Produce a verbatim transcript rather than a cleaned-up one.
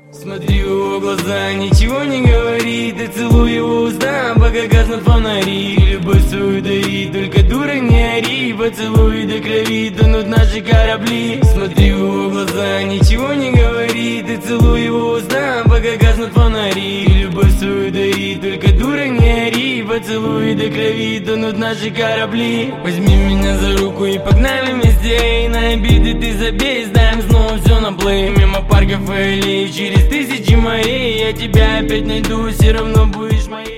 Смотри в его глаза, ничего не говори. Ты целуй его уста, пока гаснут фонари. Любовь свою дари, только дура не ори. Поцелуй до крови, тонут наши корабли. Смотри в его глаза, ничего не говори. Ты целуй его уста, пока гаснут фонари. Любовь свою дари, только дура не ори. Поцелуй до крови, тонут наши корабли. Возьми меня за руку и погнали вместе. И на обиды ты забей, знаем снова все на плей. Мимо парков и аллей, через тысячи морей я тебя опять найду, все равно будешь моей.